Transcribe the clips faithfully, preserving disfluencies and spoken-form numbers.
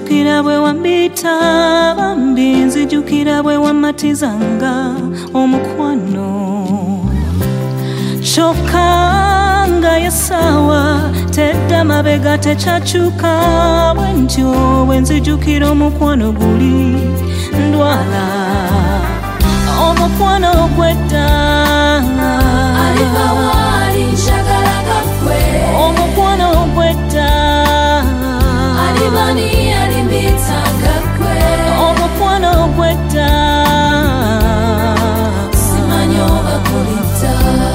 nzijukira bwe wambita bambi nzijukira bwe wamatizanga omukwano kyokka yesawa tedda mabega tekyakyuka bwentyo bwe nzijukira omukwano guli ndwala omukwano gwedda alibawali njagala gakwe omukwano gwedda alibani alimbita gakwe omukwano gwedda simanyi oba kulita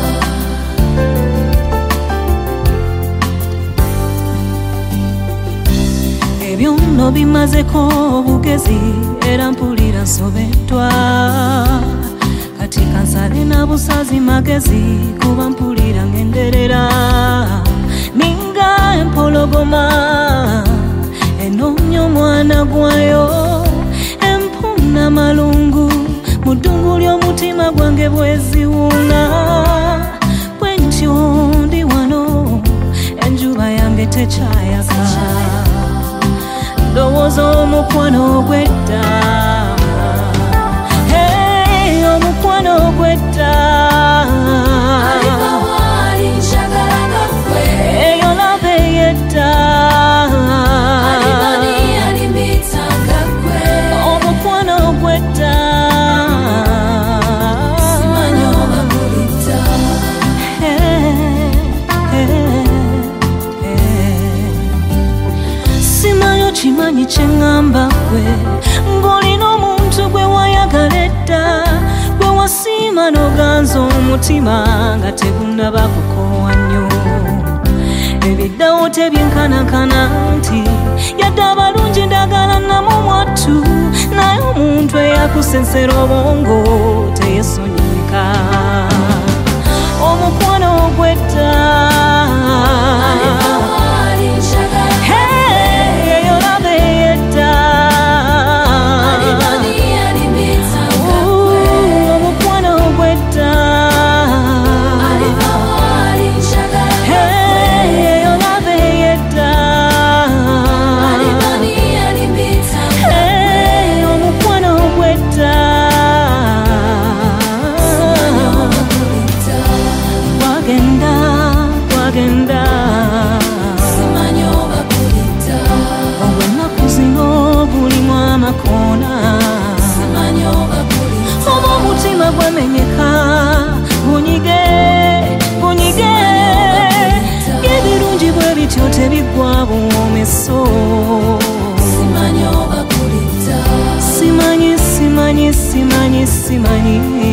ebyo nno bimazeko obugezi era mpulira nsobeddwa kati kansale na busazi magezi kuba mpulira ngenderera ninga empologoma enoomya omwana gwayo empuna malungu mu ddungu ly'omutima gwange bweziwuuna bwentyo ndi wano enjuba yange tekyayaka ndowooza omukwano gwedda hey, omukwano gwedda alibawali njagala gakwe eyo labe yedda alibani alimbita gakwe omukwano gwedda simanyi oba kulita simanyi okimanyi kyeŋŋamba gwe ng'olina omuntu gwe wayagala edda gwe wasiima n'oganza omutima nga tegunnaba kukoowa nnyo ebiddawo tebyenkanankana nti yadde abalungi ndagala namu mwattu naye omuntu eyakusensera obwongo teyesonyiika omukwano gwedda alibawali njagala hey, eyo labe yedda alibani alimbita gakwe Ooh, omukwano gwedda alibawali njagala hey, eyo labe yedda alibani alimbita hey, omukwano gwedda simanyi oba kulita gwagenda gwagenda simanyi oba kulita obwennaku zino bulimu amakoona simanyi oba kulita oba omutima gwamenyeka gunyige gunyige ebirungi bwe bityo tebiggwa buwomeso simanyi oba kulita simanyi simanyi simanyi simanyi